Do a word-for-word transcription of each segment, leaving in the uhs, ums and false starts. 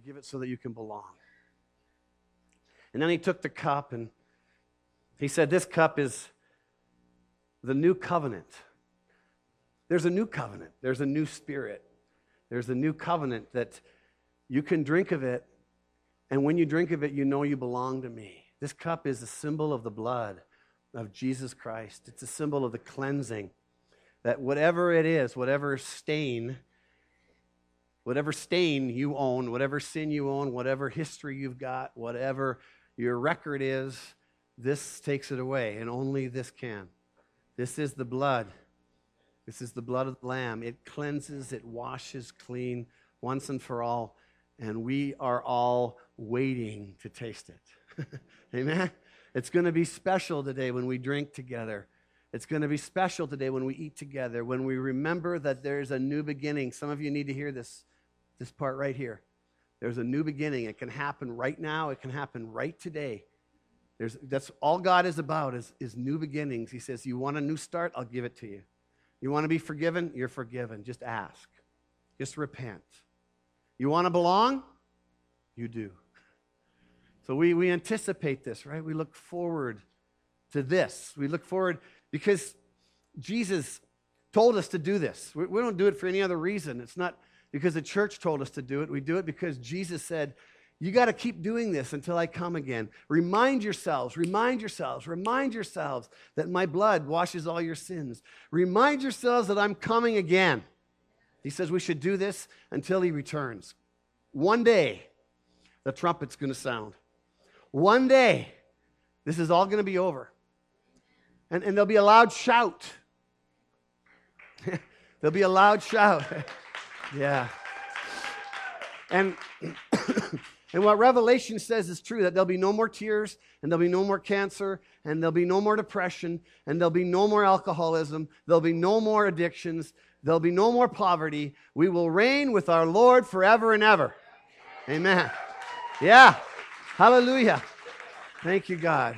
give it so that you can belong. And then he took the cup and he said, this cup is the new covenant. There's a new covenant. There's a new spirit. There's a new covenant that you can drink of it, and when you drink of it, you know you belong to me. This cup is a symbol of the blood of Jesus Christ. It's a symbol of the cleansing, that whatever it is, whatever stain, whatever stain you own, whatever sin you own, whatever history you've got, whatever your record is, this takes it away, and only this can. This is the blood. This is the blood of the Lamb. It cleanses, it washes clean once and for all, and we are all waiting to taste it. Amen? It's going to be special today when we drink together. It's going to be special today when we eat together, when we remember that there's a new beginning. Some of you need to hear this, this part right here. There's a new beginning. It can happen right now. It can happen right today. There's, that's all God is about is, is new beginnings. He says, you want a new start? I'll give it to you. You want to be forgiven? You're forgiven. Just ask. Just repent. You want to belong? You do. So we, we anticipate this, right? We look forward to this. We look forward because Jesus told us to do this. We, we don't do it for any other reason. It's not because the church told us to do it. We do it because Jesus said, you got to keep doing this until I come again. Remind yourselves, remind yourselves, remind yourselves that my blood washes all your sins. Remind yourselves that I'm coming again. He says we should do this until he returns. One day, the trumpet's going to sound. One day, this is all going to be over. And, and there'll be a loud shout. There'll be a loud shout. Yeah. And... And what Revelation says is true, that there'll be no more tears, and there'll be no more cancer, and there'll be no more depression, and there'll be no more alcoholism, there'll be no more addictions, there'll be no more poverty. We will reign with our Lord forever and ever. Amen. Yeah. Hallelujah. Thank you, God.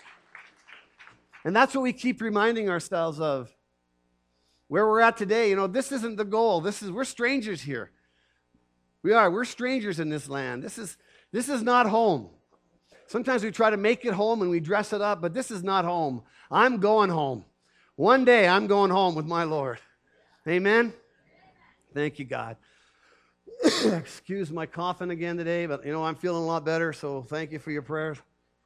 And that's what we keep reminding ourselves of. Where we're at today, you know, this isn't the goal. This is, we're strangers here. We are. We're strangers in this land. This is, this is not home. Sometimes we try to make it home and we dress it up, but this is not home. I'm going home. One day I'm going home with my Lord. Amen? Thank you, God. Excuse my coughing again today, but, you know, I'm feeling a lot better, so thank you for your prayers.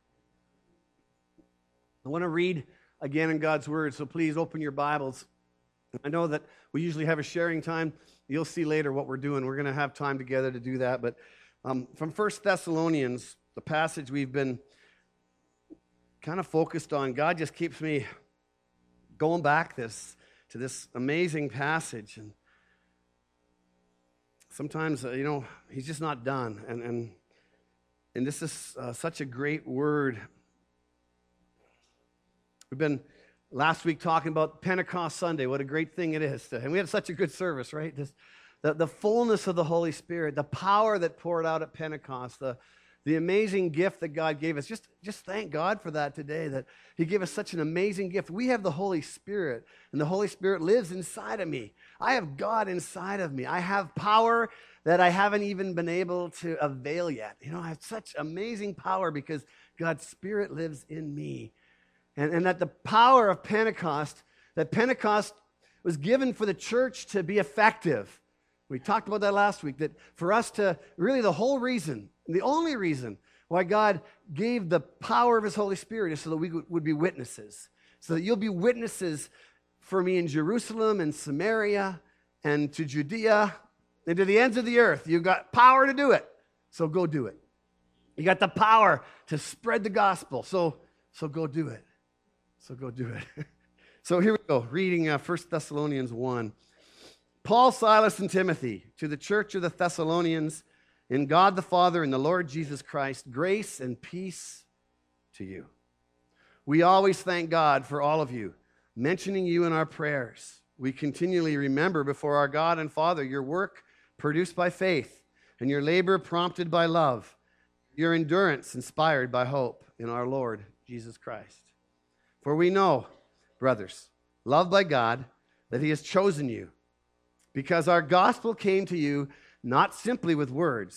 I want to read again in God's Word, so please open your Bibles. I know that we usually have a sharing time. You'll see later what we're doing. We're going to have time together to do that. But um, from First Thessalonians, the passage we've been kind of focused on, God just keeps me going back this to this amazing passage. And sometimes, uh, you know, he's just not done. And and, and this is uh, such a great word. We've been... Last week talking about Pentecost Sunday, what a great thing it is. To, and we had such a good service, right? This, the, the fullness of the Holy Spirit, the power that poured out at Pentecost, the, the amazing gift that God gave us. Just, just thank God for that today, that he gave us such an amazing gift. We have the Holy Spirit, and the Holy Spirit lives inside of me. I have God inside of me. I have power that I haven't even been able to avail yet. You know, I have such amazing power because God's Spirit lives in me. And, and that the power of Pentecost, that Pentecost was given for the church to be effective. We talked about that last week, that for us to, really the whole reason, the only reason why God gave the power of his Holy Spirit is so that we would be witnesses. So that you'll be witnesses for me in Jerusalem and Samaria and to Judea and to the ends of the earth. You've got power to do it, so go do it. You got the power to spread the gospel, so, so go do it. So go do it. So here we go, reading uh, First Thessalonians one. Paul, Silas, and Timothy, to the church of the Thessalonians, in God the Father and the Lord Jesus Christ, grace and peace to you. We always thank God for all of you, mentioning you in our prayers. We continually remember before our God and Father your work produced by faith, and your labor prompted by love, your endurance inspired by hope in our Lord Jesus Christ. For we know, brothers, loved by God, that he has chosen you, because our gospel came to you not simply with words,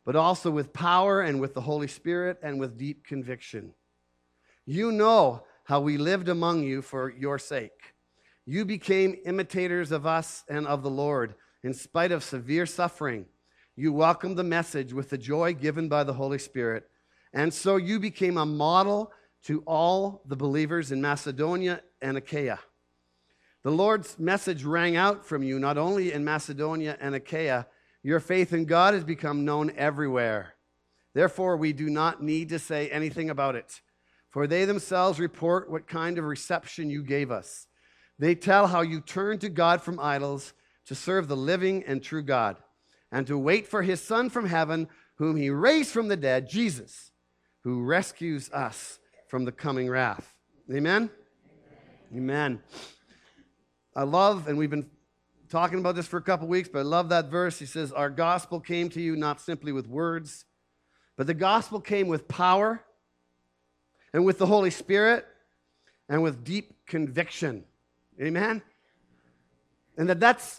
but also with power and with the Holy Spirit and with deep conviction. You know how we lived among you for your sake. You became imitators of us and of the Lord. In spite of severe suffering, you welcomed the message with the joy given by the Holy Spirit. And so you became a model to all the believers in Macedonia and Achaia. The Lord's message rang out from you, not only in Macedonia and Achaia. Your faith in God has become known everywhere. Therefore, we do not need to say anything about it, for they themselves report what kind of reception you gave us. They tell how you turned to God from idols to serve the living and true God, and to wait for his Son from heaven, whom he raised from the dead, Jesus, who rescues us from the coming wrath. Amen? Amen. Amen. I love, and we've been talking about this for a couple weeks, but I love that verse. He says, our gospel came to you not simply with words, but the gospel came with power and with the Holy Spirit and with deep conviction. Amen? And that that's,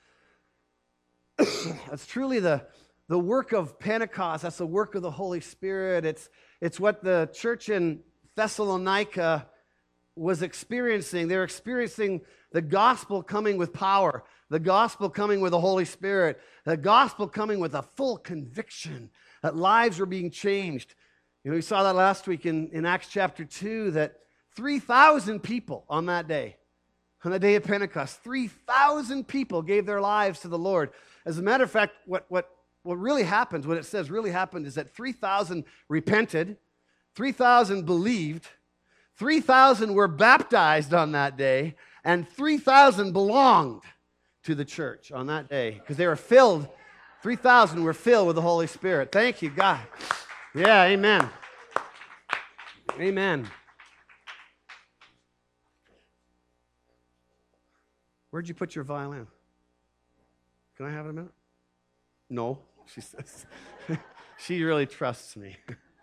that's truly the, the work of Pentecost. That's the work of the Holy Spirit. It's, it's what the church in Thessalonica was experiencing. They're experiencing the gospel coming with power, the gospel coming with the Holy Spirit, the gospel coming with a full conviction that lives were being changed. You know, we saw that last week in, in Acts chapter two, that three thousand people on that day, on the day of Pentecost, three thousand people gave their lives to the Lord. As a matter of fact, what, what, what really happens, what it says really happened, is that three thousand repented, three thousand believed, three thousand were baptized on that day, and three thousand belonged to the church on that day because they were filled. three thousand were filled with the Holy Spirit. Thank you, God. Yeah, amen. Amen. Where'd you put your violin? Can I have it a minute? No, she says. She really trusts me.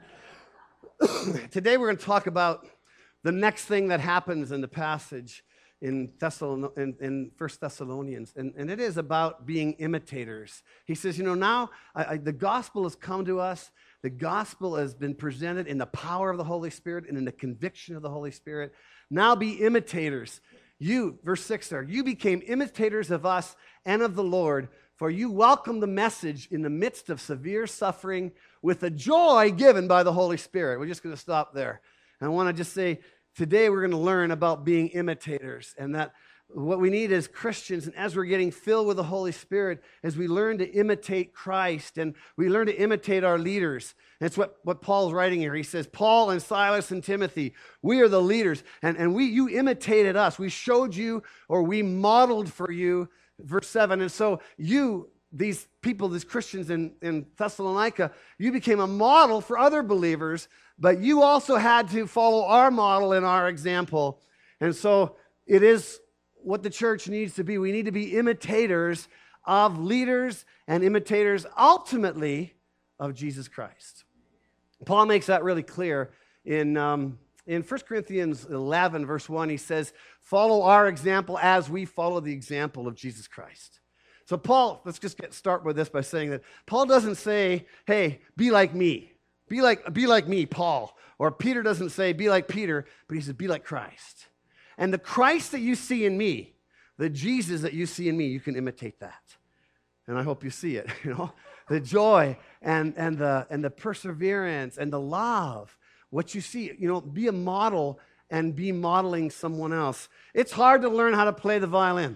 Today we're going to talk about the next thing that happens in the passage in, Thessalon- in, in First Thessalonians, and, and it is about being imitators. He says, you know, now I, I, the gospel has come to us. The gospel has been presented in the power of the Holy Spirit and in the conviction of the Holy Spirit. Now be imitators. You, verse six there, you became imitators of us and of the Lord, for you welcomed the message in the midst of severe suffering with the joy given by the Holy Spirit. We're just going to stop there. And I want to just say, today we're going to learn about being imitators, and that what we need as Christians, and as we're getting filled with the Holy Spirit, as we learn to imitate Christ and we learn to imitate our leaders. And it's what, what Paul's writing here. He says, Paul and Silas and Timothy, we are the leaders, and, and we you imitated us. We showed you, or we modeled for you, verse seven. And so you, these people, these Christians in, in Thessalonica, you became a model for other believers, but you also had to follow our model and our example. And so it is what the church needs to be. We need to be imitators of leaders and imitators ultimately of Jesus Christ. Paul makes that really clear in, um, in First Corinthians eleven, verse one. He says, follow our example as we follow the example of Jesus Christ. So Paul, let's just get start with this by saying that Paul doesn't say, hey, be like me. Be like, be like me, Paul. Or Peter doesn't say, be like Peter, but he says, be like Christ. And the Christ that you see in me, the Jesus that you see in me, you can imitate that. And I hope you see it, you know. The joy and, and, the, and the perseverance and the love, what you see, you know, be a model and be modeling someone else. It's hard to learn how to play the violin.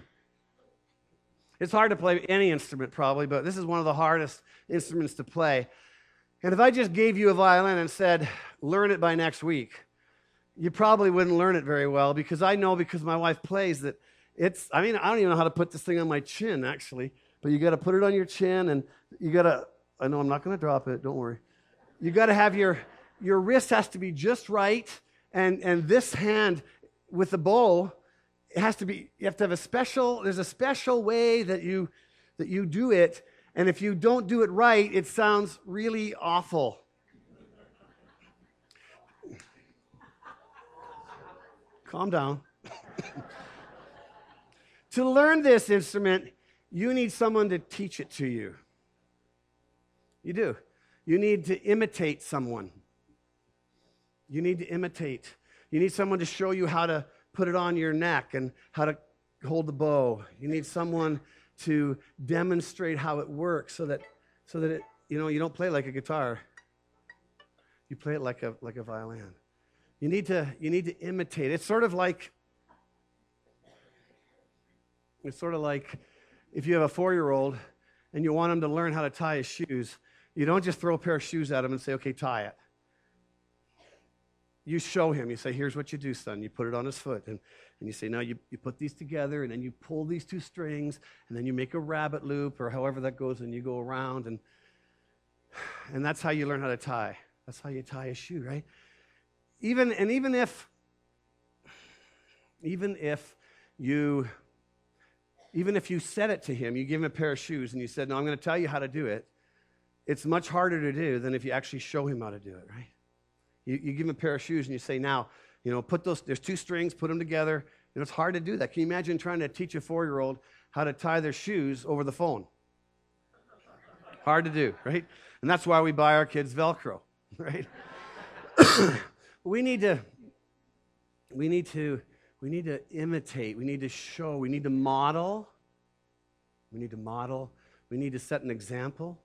It's hard to play any instrument probably, but this is one of the hardest instruments to play. And if I just gave you a violin and said, learn it by next week, you probably wouldn't learn it very well, because I know, because my wife plays, that it's, I mean, I don't even know how to put this thing on my chin, actually, but you got to put it on your chin, and you got to, I know I'm not going to drop it, don't worry. You got to have your, your wrist has to be just right, and, and this hand with the bow, it has to be, you have to have a special, there's a special way that you, that you do it, and if you don't do it right, it sounds really awful. Calm down. To learn this instrument, you need someone to teach it to you. You do. You need to imitate someone. You need to imitate. You need someone to show you how to put it on your neck and how to hold the bow. You need someone to demonstrate how it works so that so that it, you know, you don't play like a guitar. You play it like a like a violin. You need to you need to imitate. It's sort of like it's sort of like if you have a four-year-old and you want him to learn how to tie his shoes, you don't just throw a pair of shoes at him and say, "Okay, tie it." You show him. You say, "Here's what you do, son." You put it on his foot. And, and you say, "Now you, you put these together, and then you pull these two strings, and then you make a rabbit loop," or however that goes, and you go around. And, and that's how you learn how to tie. That's how you tie a shoe, right? Even and even if, even if you, even if you said it to him, you give him a pair of shoes, and you said, "No, I'm going to tell you how to do it." It's much harder to do than if you actually show him how to do it, right? You, you give him a pair of shoes, and you say, "Now, you know, put those. There's two strings. Put them together." You know, it's hard to do that. Can you imagine trying to teach a four-year-old how to tie their shoes over the phone? Hard to do, right? And that's why we buy our kids Velcro, right? we need to, we need to, we need to imitate. We need to show. We need to model. We need to model. We need to set an example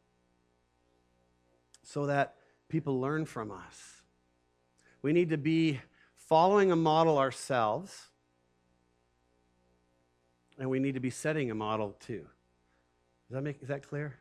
so that people learn from us. We need to be following a model ourselves, and we need to be setting a model too. Does that make is that clear?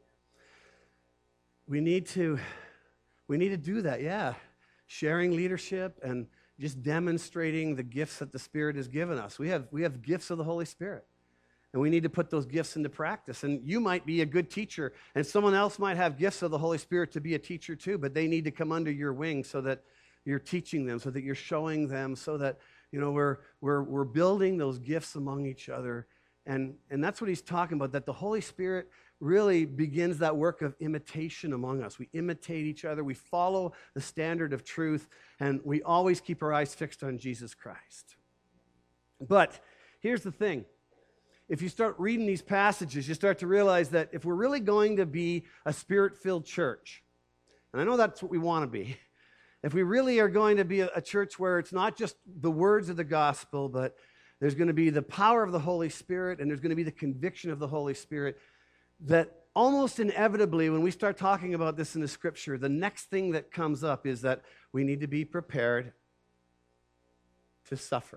We need to we need to do that, yeah. Sharing leadership and just demonstrating the gifts that the Spirit has given us. We have we have gifts of the Holy Spirit. And we need to put those gifts into practice. And you might be a good teacher, and someone else might have gifts of the Holy Spirit to be a teacher too, but they need to come under your wing so that you're teaching them, so that you're showing them, so that, you know, we're we're we're building those gifts among each other. And, and that's what he's talking about, that the Holy Spirit really begins that work of imitation among us. We imitate each other, we follow the standard of truth, and we always keep our eyes fixed on Jesus Christ. But here's the thing. If you start reading these passages, you start to realize that if we're really going to be a Spirit-filled church, and I know that's what we want to be, if we really are going to be a, a church where it's not just the words of the gospel, but there's going to be the power of the Holy Spirit, and there's going to be the conviction of the Holy Spirit, that almost inevitably, when we start talking about this in the Scripture, the next thing that comes up is that we need to be prepared to suffer.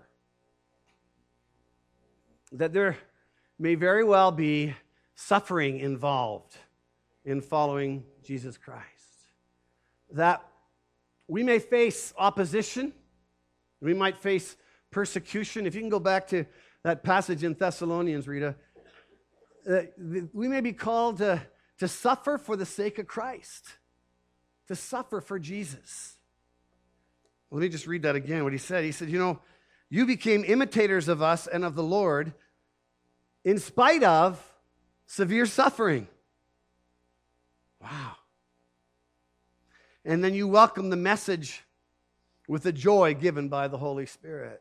That there may very well be suffering involved in following Jesus Christ. That we may face opposition. We might face persecution. If you can go back to that passage in Thessalonians, Rita, uh, we may be called to, to suffer for the sake of Christ, to suffer for Jesus. Let me just read that again, what he said. He said, you know, you became imitators of us and of the Lord in spite of severe suffering. Wow. And then you welcome the message with the joy given by the Holy Spirit.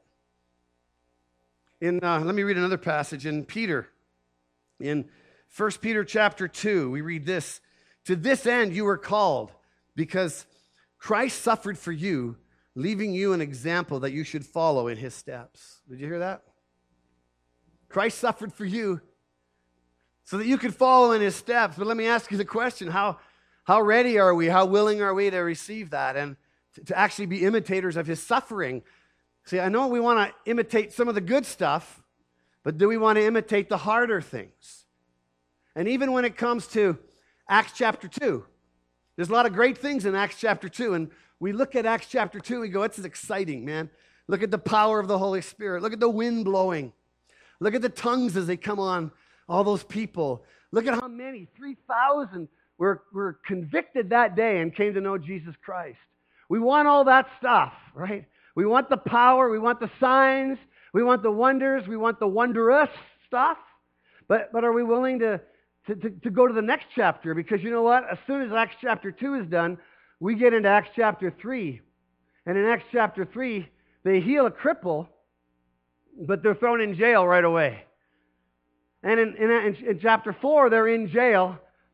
In uh, let me read another passage in Peter. In First Peter chapter two, we read this. To this end you were called, because Christ suffered for you, leaving you an example that you should follow in his steps. Did you hear that? Christ suffered for you so that you could follow in his steps. But let me ask you the question, how, how ready are we, how willing are we to receive that and to, to actually be imitators of his suffering? See, I know we want to imitate some of the good stuff, but do we want to imitate the harder things? And even when it comes to Acts chapter two, there's a lot of great things in Acts chapter two, and we look at Acts chapter two, we go, it's exciting, man. Look at the power of the Holy Spirit. Look at the wind blowing. Look at the tongues as they come on all those people. Look at how many, three thousand were, were convicted that day and came to know Jesus Christ. We want all that stuff, right? We want the power, we want the signs, we want the wonders, we want the wondrous stuff. But, but are we willing to, to, to, to go to the next chapter? Because you know what? As soon as Acts chapter two is done, we get into Acts chapter three. And in Acts chapter three, they heal a cripple, but they're thrown in jail right away. And in, in, in chapter four, they're in jail,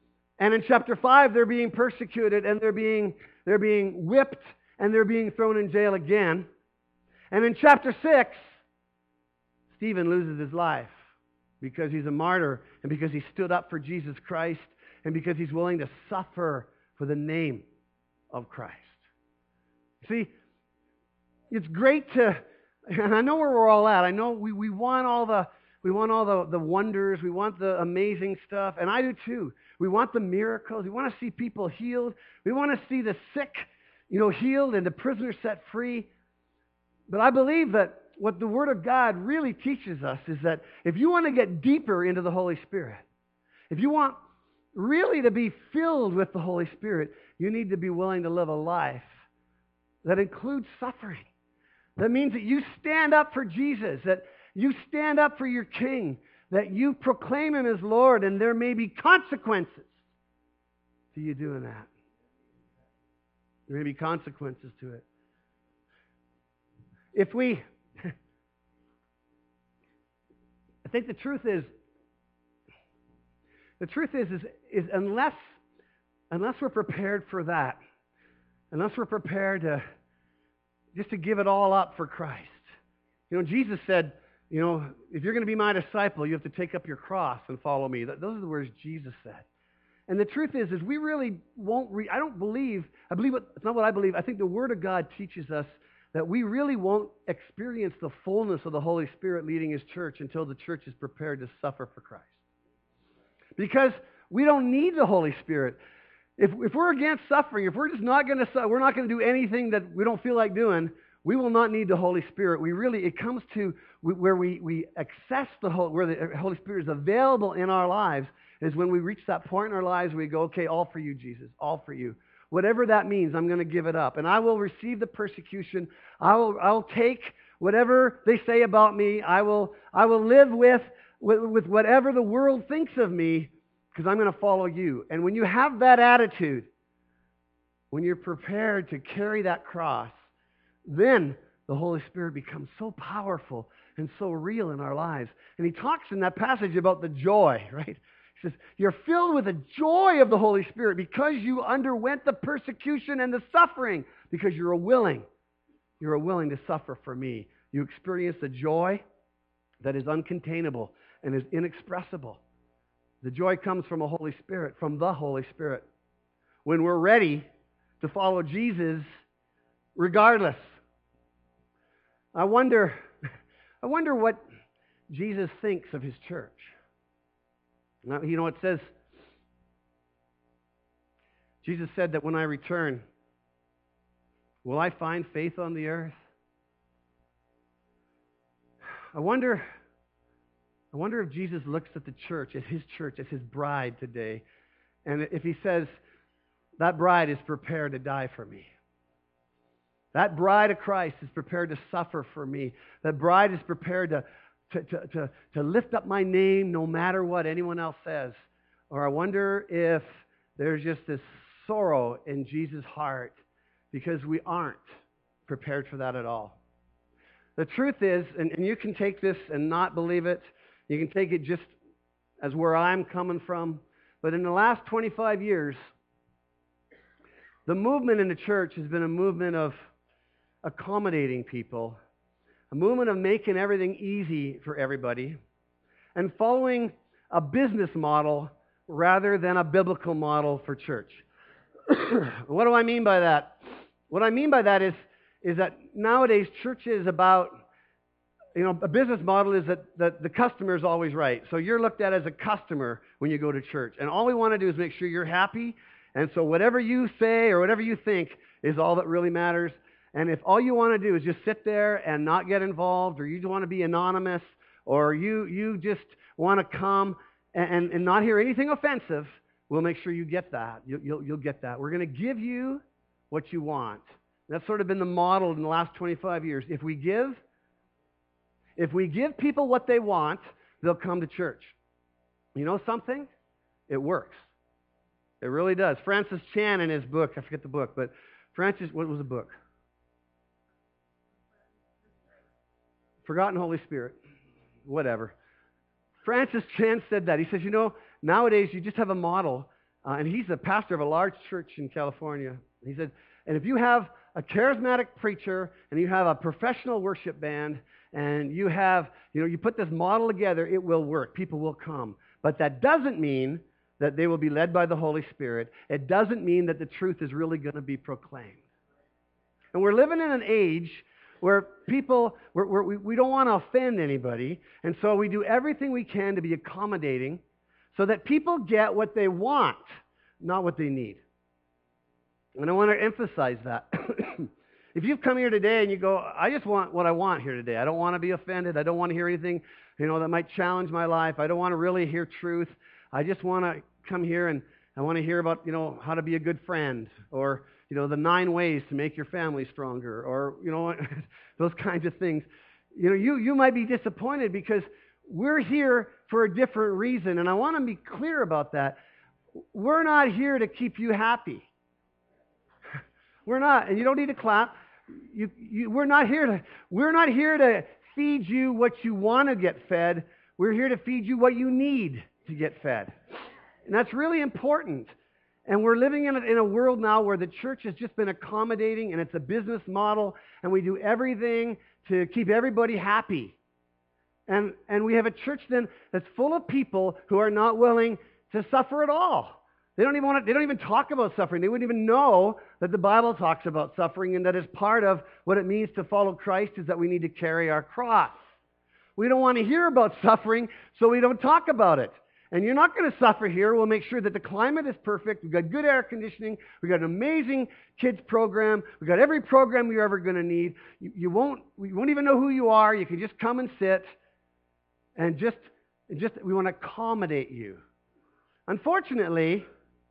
And in chapter five, they're being persecuted and they're being, they're being whipped and they're being thrown in jail again. And in chapter six, Stephen loses his life because he's a martyr and because he stood up for Jesus Christ and because he's willing to suffer for the name of Christ. See, it's great to, and I know where we're all at. I know we, we want all the we want all the, the wonders. We want the amazing stuff, and I do too. We want the miracles. We want to see people healed. We want to see the sick, you know, healed and the prisoners set free. But I believe that what the Word of God really teaches us is that if you want to get deeper into the Holy Spirit, if you want really to be filled with the Holy Spirit, you need to be willing to live a life that includes suffering. That means that you stand up for Jesus, that you stand up for your King, that you proclaim Him as Lord, and there may be consequences to you doing that. There may be consequences to it. If we, I think the truth is, the truth is, is, is unless, unless we're prepared for that, unless we're prepared to just to give it all up for Christ. You know, Jesus said, you know, if you're going to be my disciple, you have to take up your cross and follow me. Those are the words Jesus said. And the truth is, is we really won't, re- I don't believe, I believe, what, it's not what I believe, I think the Word of God teaches us that we really won't experience the fullness of the Holy Spirit leading His church until the church is prepared to suffer for Christ. Because we don't need the Holy Spirit. If, if we're against suffering, if we're just not going to, we're not going to do anything that we don't feel like doing, we will not need the Holy Spirit. We really, it comes to where we, we access the Holy, where the Holy Spirit is available in our lives, is when we reach that point in our lives where we go, okay, all for you, Jesus, all for you. Whatever that means, I'm going to give it up. And I will receive the persecution. I will, I will take whatever they say about me. I will, I will live with, with, with whatever the world thinks of me, because I'm going to follow you. And when you have that attitude, when you're prepared to carry that cross, then the Holy Spirit becomes so powerful and so real in our lives. And he talks in that passage about the joy, right? He says, you're filled with the joy of the Holy Spirit because you underwent the persecution and the suffering, because you're willing. You're willing to suffer for me. You experience the joy that is uncontainable and is inexpressible. The joy comes from a Holy Spirit, from the Holy Spirit. When we're ready to follow Jesus regardless. I wonder, I wonder what Jesus thinks of His church. Now, you know, it says, Jesus said that when I return, will I find faith on the earth? I wonder, I wonder if Jesus looks at the church, at His church, at His bride today, and if He says, that bride is prepared to die for me. That bride of Christ is prepared to suffer for me. That bride is prepared to, to, to, to, to lift up my name no matter what anyone else says. Or I wonder if there's just this sorrow in Jesus' heart because we aren't prepared for that at all. The truth is, and, and you can take this and not believe it, you can take it just as where I'm coming from, but in the last twenty-five years, the movement in the church has been a movement of accommodating people, a movement of making everything easy for everybody, and following a business model rather than a biblical model for church. What do I mean by that? What I mean by that is, is that nowadays church is about, you know, a business model is that, that the customer is always right. So you're looked at as a customer when you go to church. And all we want to do is make sure you're happy. And so whatever you say or whatever you think is all that really matters. And if all you want to do is just sit there and not get involved, or you just want to be anonymous, or you, you just want to come and, and not hear anything offensive, we'll make sure you get that. You, you'll, you'll get that. We're going to give you what you want. That's sort of been the model in the last twenty-five years. If we give, if we give people what they want, they'll come to church. You know something? It works. It really does. Francis Chan in his book, I forget the book, but Francis, what was the book? Forgotten Holy Spirit. Whatever. Francis Chan said that. He says, you know, nowadays you just have a model uh, and he's a pastor of a large church in California. He said, and if you have a charismatic preacher and you have a professional worship band and you have, you know, you put this model together, it will work. People will come. But that doesn't mean that they will be led by the Holy Spirit. It doesn't mean that the truth is really going to be proclaimed. And we're living in an age where people, we're, we're, we we don't want to offend anybody, and so we do everything we can to be accommodating so that people get what they want, not what they need. And I want to emphasize that. If you've come here today and you go, I just want what I want here today. I don't want to be offended. I don't want to hear anything, you know, that might challenge my life. I don't want to really hear truth. I just want to come here and I want to hear about, you know, how to be a good friend, or, you know, the nine ways to make your family stronger, or, you know, those kinds of things. You know, you, you might be disappointed because we're here for a different reason. And I want to be clear about that. We're not here to keep you happy. We're not, and you don't need to clap. You, you, we're not here to. We're not here to feed you what you want to get fed. We're here to feed you what you need to get fed, and that's really important. And we're living in a, in a world now where the church has just been accommodating, and it's a business model, and we do everything to keep everybody happy. And and we have a church then that's full of people who are not willing to suffer at all. They don't even want to, they don't even talk about suffering. They wouldn't even know that the Bible talks about suffering, and that is part of what it means to follow Christ is that we need to carry our cross. We don't want to hear about suffering, so we don't talk about it. And you're not going to suffer here. We'll make sure that the climate is perfect. We've got good air conditioning. We've got an amazing kids program. We've got every program you're ever going to need. You, you won't, we won't even know who you are. You can just come and sit, and just, and just we want to accommodate you. Unfortunately,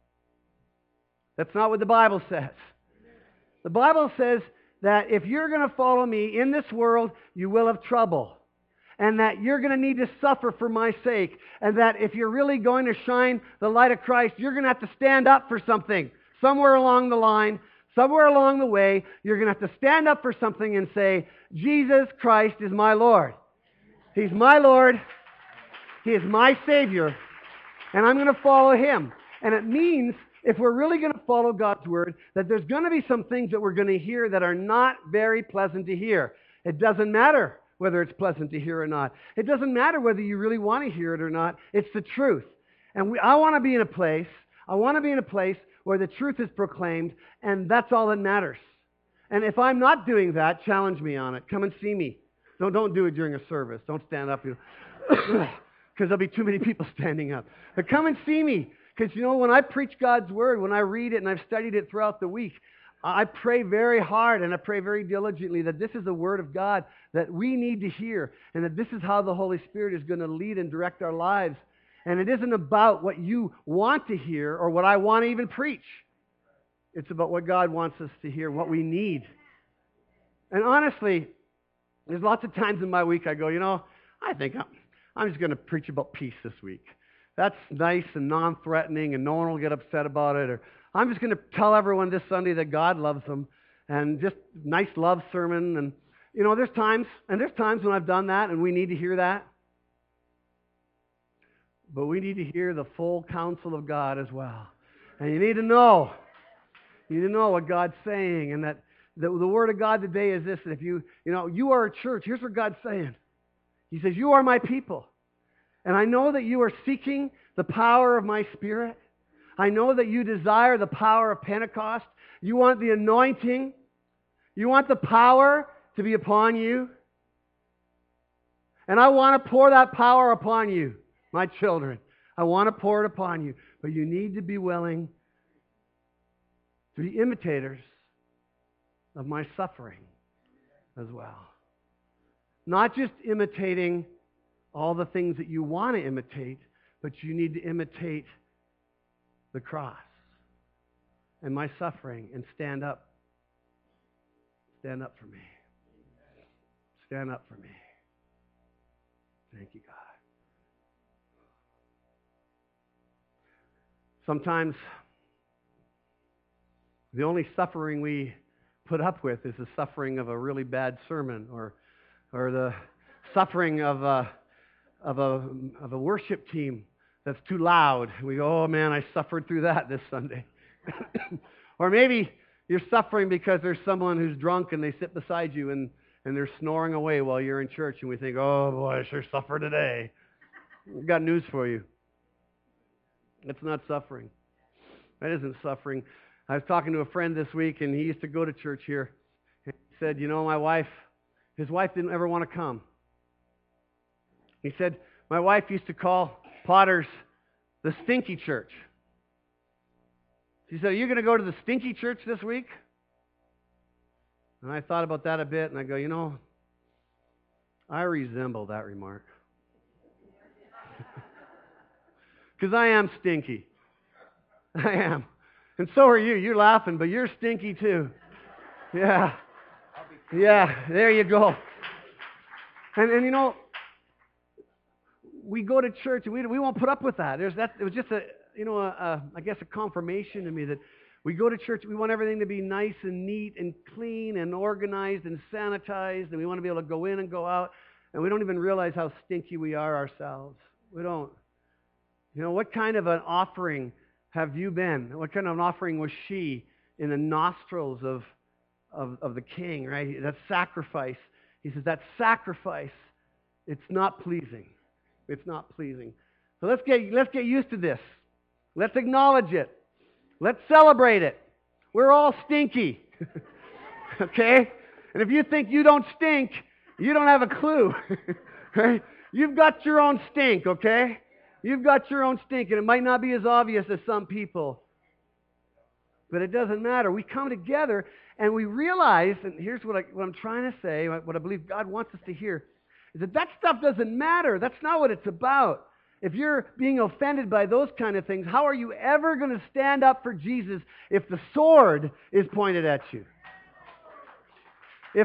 that's not what the Bible says. The Bible says that if you're going to follow me in this world, you will have trouble. And that you're going to need to suffer for my sake. And that if you're really going to shine the light of Christ, you're going to have to stand up for something. Somewhere along the line, somewhere along the way, you're going to have to stand up for something and say, Jesus Christ is my Lord. He's my Lord. He is my Savior. And I'm going to follow Him. And it means, if we're really going to follow God's Word, that there's going to be some things that we're going to hear that are not very pleasant to hear. It doesn't matter whether it's pleasant to hear or not. It doesn't matter whether you really want to hear it or not. It's the truth. And we, I want to be in a place, I want to be in a place where the truth is proclaimed, and that's all that matters. And if I'm not doing that, challenge me on it. Come and see me. Don't, don't do it during a service. Don't stand up, because there'll be too many people standing up. But come and see me. Because, you know, when I preach God's Word, when I read it and I've studied it throughout the week, I pray very hard and I pray very diligently that this is the Word of God that we need to hear, and that this is how the Holy Spirit is going to lead and direct our lives. And it isn't about what you want to hear or what I want to even preach. It's about what God wants us to hear, what we need. And honestly, there's lots of times in my week I go, you know, I think I'm, I'm just going to preach about peace this week. That's nice and non-threatening, and no one will get upset about it. Or I'm just going to tell everyone this Sunday that God loves them, and just nice love sermon. And, you know, there's times, and there's times when I've done that, and we need to hear that. But we need to hear the full counsel of God as well. And you need to know, you need to know what God's saying, and that the, the Word of God today is this: that if you, you know, you are a church, here's what God's saying. He says, you are my people. And I know that you are seeking the power of my Spirit. I know that you desire the power of Pentecost. You want the anointing. You want the power to be upon you. And I want to pour that power upon you, my children. I want to pour it upon you. But you need to be willing to be imitators of my suffering as well. Not just imitating all the things that you want to imitate, but you need to imitate the cross and my suffering and stand up. Stand up for me. Stand up for me. Thank you, God. Sometimes the only suffering we put up with is the suffering of a really bad sermon, or or the suffering of a, of a, of a worship team that's too loud. We go, oh man, I suffered through that this Sunday. Or maybe you're suffering because there's someone who's drunk and they sit beside you and, and they're snoring away while you're in church, and we think, oh boy, I sure suffer today. I've got news for you. It's not suffering. That isn't suffering. I was talking to a friend this week, and he used to go to church here. And he said, you know, my wife, his wife didn't ever want to come. He said, my wife used to call Potter's the stinky church. She said, are you going to go to the stinky church this week? And I thought about that a bit, and I go, you know, I resemble that remark. Because I am stinky. I am. And so are you. You're laughing, but you're stinky too. Yeah. Yeah, there you go. And, and you know, we go to church, and we, we won't put up with that. There's that. It was just a, you know, a, a, I guess a confirmation to me that we go to church, we want everything to be nice and neat and clean and organized and sanitized, and we want to be able to go in and go out, and we don't even realize how stinky we are ourselves. We don't. You know, what kind of an offering have you been? What kind of an offering was she in the nostrils of, of, of the king, right? That sacrifice. He says, that sacrifice, it's not pleasing. It's not pleasing. So let's get, let's get used to this. Let's acknowledge it. Let's celebrate it. We're all stinky. Okay? And if you think you don't stink, you don't have a clue. Right? You've got your own stink, okay? You've got your own stink, and it might not be as obvious as some people. But it doesn't matter. We come together, and we realize, and here's what, I, what I'm trying to say, what I believe God wants us to hear, is that that stuff doesn't matter. That's not what it's about. If you're being offended by those kind of things, how are you ever going to stand up for Jesus if the sword is pointed at you? If,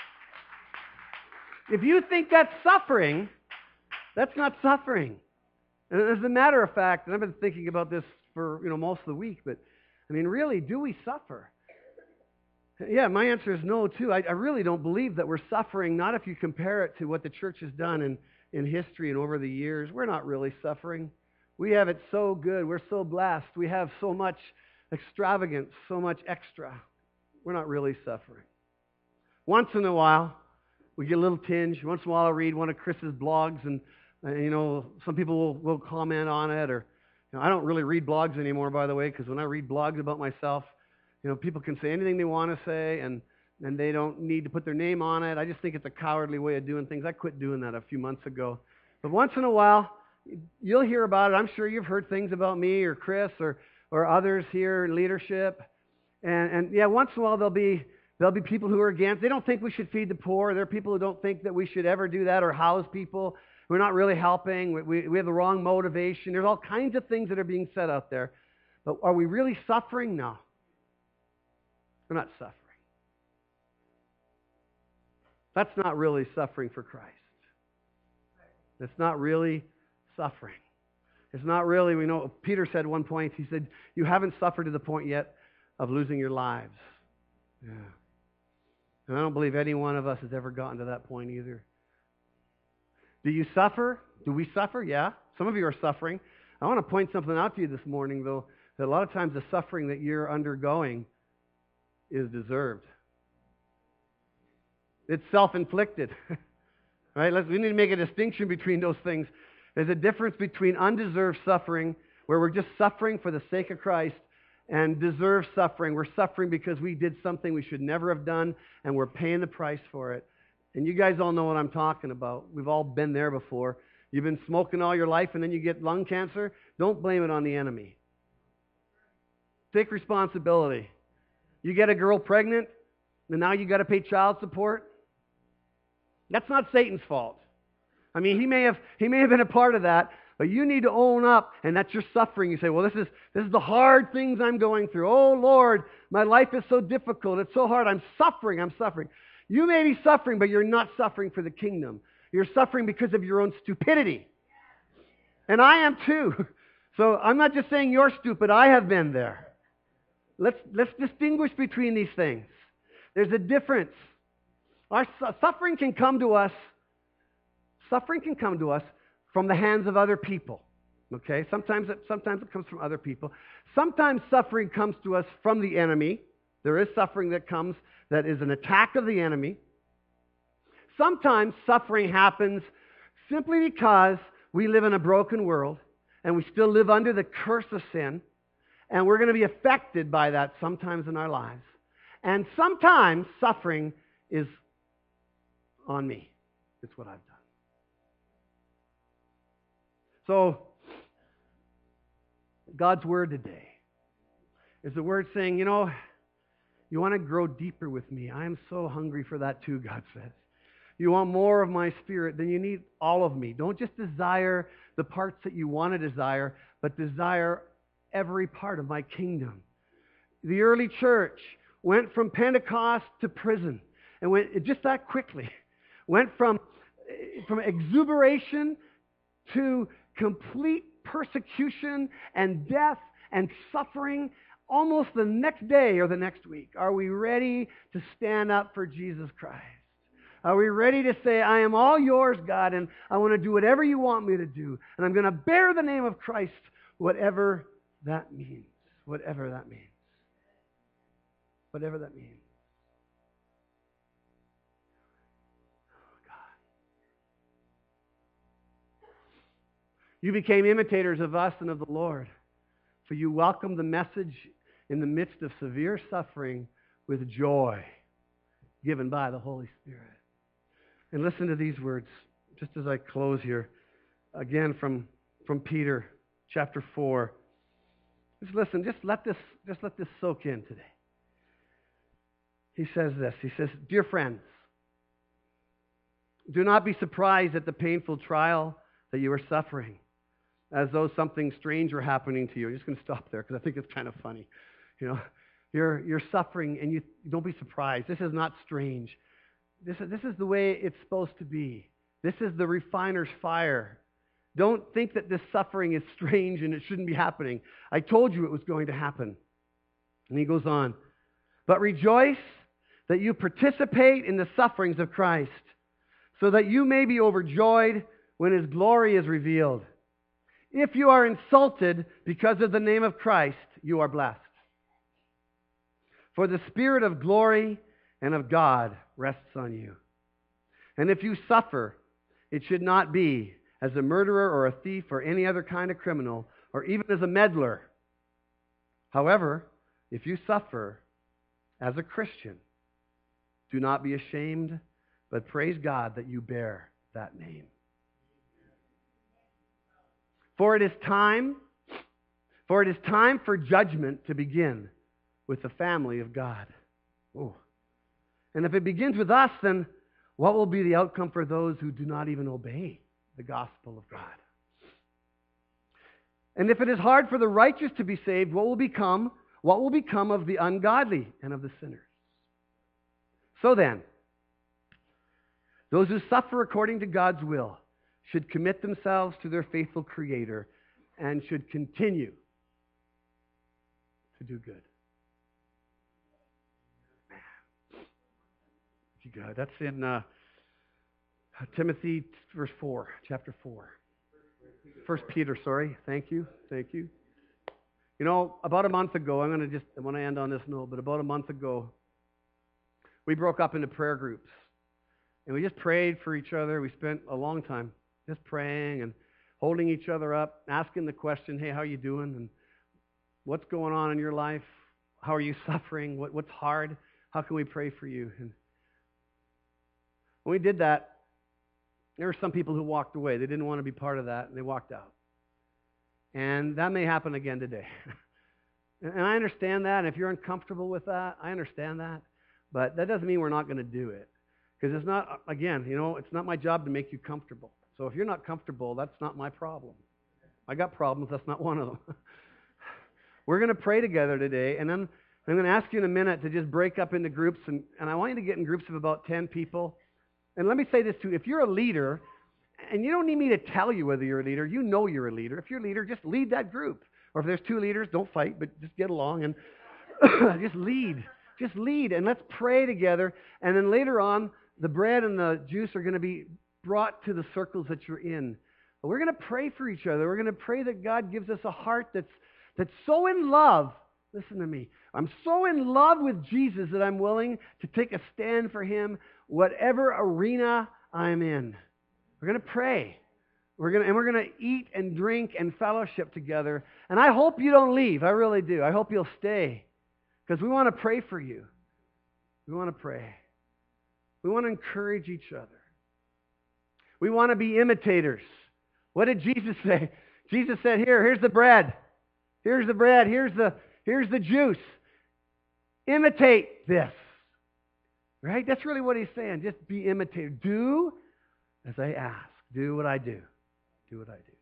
if you think that's suffering, that's not suffering. And as a matter of fact, and I've been thinking about this for you know most of the week, but I mean, really, do we suffer? Yeah, my answer is no, too. I, I really don't believe that we're suffering, not if you compare it to what the church has done in, in history and over the years. We're not really suffering. We have it so good. We're so blessed. We have so much extravagance, so much extra. We're not really suffering. Once in a while, we get a little tinge. Once in a while, I'll read one of Chris's blogs, and uh, you know, some people will, will comment on it. Or you know, I don't really read blogs anymore, by the way, because when I read blogs about myself, you know, people can say anything they want to say, and, and they don't need to put their name on it. I just think it's a cowardly way of doing things. I quit doing that a few months ago. But once in a while, you'll hear about it. I'm sure you've heard things about me or Chris or, or others here in leadership. And, and yeah, once in a while there'll be, there'll be people who are against. They don't think we should feed the poor. There are people who don't think that we should ever do that or house people. We're not really helping. We, we, we have the wrong motivation. There's all kinds of things that are being said out there. But are we really suffering? No. We're not suffering. That's not really suffering for Christ. It's not really suffering. It's not really, we know, Peter said at one point, he said, you haven't suffered to the point yet of losing your lives. Yeah. And I don't believe any one of us has ever gotten to that point either. Do you suffer? Do we suffer? Yeah. Some of you are suffering. I want to point something out to you this morning, though, that a lot of times the suffering that you're undergoing is deserved. It's self-inflicted. Right? Let's, we need to make a distinction between those things. There's a difference between undeserved suffering, where we're just suffering for the sake of Christ, and deserved suffering. We're suffering because we did something we should never have done, and we're paying the price for it. And you guys all know what I'm talking about. We've all been there before. You've been smoking all your life, and then you get lung cancer. Don't blame it on the enemy. Take responsibility. You get a girl pregnant, and now you got to pay child support. That's not Satan's fault. I mean, he may have he may have been a part of that, but you need to own up, and that's your suffering. You say, well, this is this is the hard things I'm going through. Oh, Lord, my life is so difficult. It's so hard. I'm suffering. I'm suffering. You may be suffering, but you're not suffering for the kingdom. You're suffering because of your own stupidity. And I am too. So I'm not just saying you're stupid. I have been there. Let's, let's distinguish between these things. There's a difference. Our su- suffering can come to us, suffering can come to us from the hands of other people. Okay? Sometimes it, sometimes it comes from other people. Sometimes suffering comes to us from the enemy. There is suffering that comes that is an attack of the enemy. Sometimes suffering happens simply because we live in a broken world and we still live under the curse of sin, and we're going to be affected by that sometimes in our lives. And sometimes suffering is on me. It's what I've done. So, God's word today is the word saying, you know, you want to grow deeper with me. I am so hungry for that too, God says. You want more of my spirit, then you need all of me. Don't just desire the parts that you want to desire, but desire every part of my kingdom. The early church went from Pentecost to prison, and went just that quickly. Went from, from exuberation to complete persecution and death and suffering almost the next day or the next week. Are we ready to stand up for Jesus Christ? Are we ready to say, I am all yours, God, and I want to do whatever you want me to do, and I'm going to bear the name of Christ, whatever that means. Whatever that means. Whatever that means. Oh, God. You became imitators of us and of the Lord, for you welcomed the message in the midst of severe suffering with joy given by the Holy Spirit. And listen to these words, just as I close here, again from, from Peter, chapter four. Just listen, just let this, just let this soak in today. He says this, he says, dear friends, do not be surprised at the painful trial that you are suffering, as though something strange were happening to you. I'm just going to stop there because I think it's kind of funny. You know, you're, you're suffering and you don't be surprised. This is not strange. This is, this is the way it's supposed to be. This is the refiner's fire. Don't think that this suffering is strange and it shouldn't be happening. I told you it was going to happen. And he goes on. But rejoice that you participate in the sufferings of Christ, so that you may be overjoyed when his glory is revealed. If you are insulted because of the name of Christ, you are blessed. For the Spirit of glory and of God rests on you. And if you suffer, it should not be as a murderer or a thief or any other kind of criminal, or even as a meddler. However, if you suffer as a Christian, do not be ashamed, but praise God that you bear that name. For it is time, for it is time for judgment to begin with the family of God. Oh. And if it begins with us, then what will be the outcome for those who do not even obey the gospel of God? And if it is hard for the righteous to be saved, what will become, what will become of the ungodly and of the sinners? So then, those who suffer according to God's will should commit themselves to their faithful Creator and should continue to do good. God. That's in uh, Timothy, verse four, chapter four. First Peter, sorry. Thank you. Thank you. You know, about a month ago, I'm going to just, I want to end on this note, but about a month ago, we broke up into prayer groups. And we just prayed for each other. We spent a long time just praying and holding each other up, asking the question, hey, how are you doing? And what's going on in your life? How are you suffering? What, what's hard? How can we pray for you? And when we did that, there were some people who walked away. They didn't want to be part of that, and they walked out. And that may happen again today. And I understand that. And if you're uncomfortable with that, I understand that. But that doesn't mean we're not going to do it. Because it's not, again, you know, it's not my job to make you comfortable. So if you're not comfortable, that's not my problem. I got problems. That's not one of them. We're going to pray together today, and then I'm going to ask you in a minute to just break up into groups, and, and I want you to get in groups of about ten people. And let me say this too. If you're a leader, and you don't need me to tell you whether you're a leader, you know you're a leader. If you're a leader, just lead that group. Or if there's two leaders, don't fight, but just get along and just lead. Just lead, and let's pray together. And then later on, the bread and the juice are going to be brought to the circles that you're in. But we're going to pray for each other. We're going to pray that God gives us a heart that's, that's so in love. Listen to me. I'm so in love with Jesus that I'm willing to take a stand for him, whatever arena I'm in. We're going to pray. We're going to, and we're going to eat and drink and fellowship together. And I hope you don't leave. I really do. I hope you'll stay. Because we want to pray for you. We want to pray. We want to encourage each other. We want to be imitators. What did Jesus say? Jesus said, here, here's the bread. Here's the bread. Here's the, here's the juice. Imitate this. Right? That's really what he's saying. Just be imitators. Do as I ask. Do what I do. Do what I do.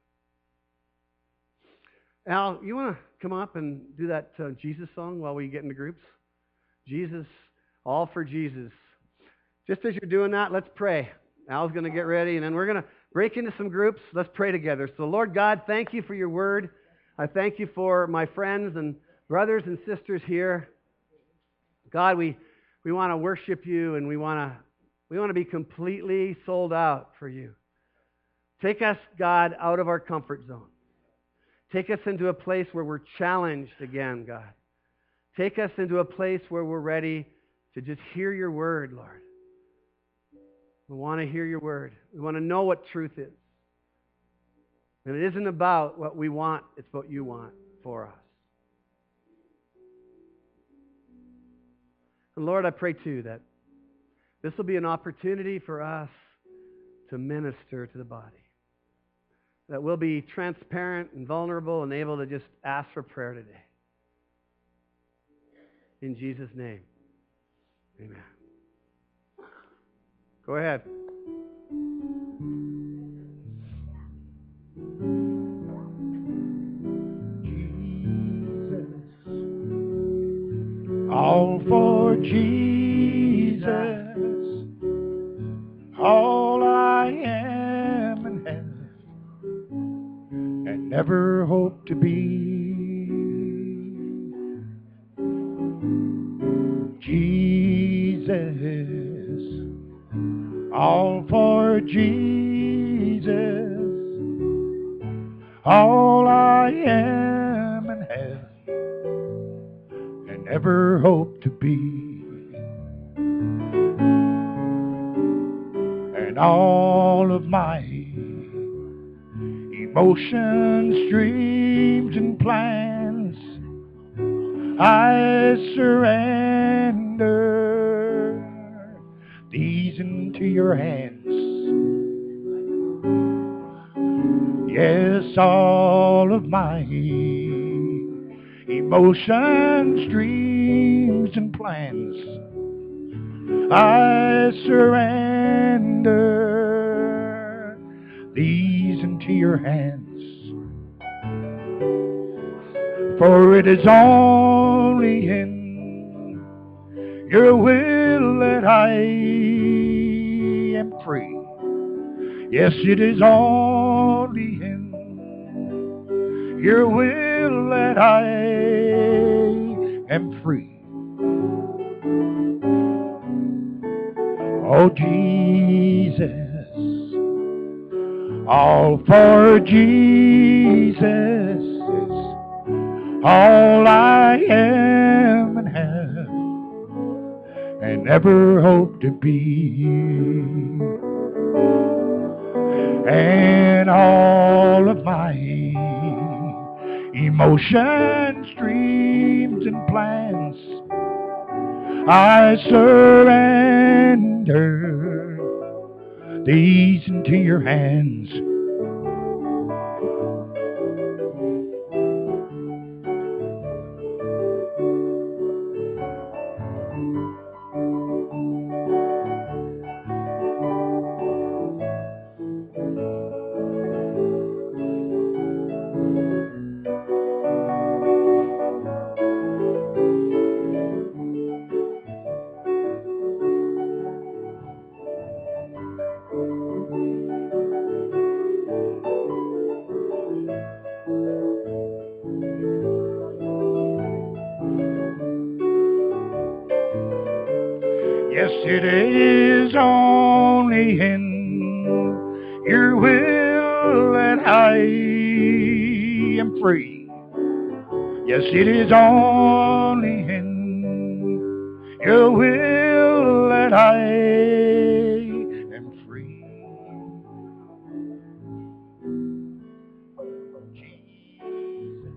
Al, you want to come up and do that uh, Jesus song while we get into groups? Jesus, all for Jesus. Just as you're doing that, let's pray. Al's going to get ready, and then we're going to break into some groups. Let's pray together. So, Lord God, thank you for your word. I thank you for my friends and brothers and sisters here. God, we, we want to worship you, and we want to we want to be completely sold out for you. Take us, God, out of our comfort zone. Take us into a place where we're challenged again, God. Take us into a place where we're ready to just hear your word, Lord. We want to hear your word. We want to know what truth is. And it isn't about what we want, it's what you want for us. And Lord, I pray too that this will be an opportunity for us to minister to the body. That we'll be transparent and vulnerable and able to just ask for prayer today. In Jesus' name, amen. Go ahead. Jesus, all for Jesus, all I am and have, and never hope to be. Jesus, all for Jesus, all I am and have, and ever hope to be. And all of my emotions, dreams, and plans, I surrender these into your hands. Yes, all of my emotions, dreams, and plans, I surrender these into your hands. For it is only in your will that I am free. Yes, it is only in your will that I am free. Oh, Jesus, all for Jesus, all I am and have, and ever hope to be. And all of my emotions, dreams, and plans, I surrender these into your hands. Yes, it is only in your will that I am free. Yes, it is only in your will that I am free. Jesus.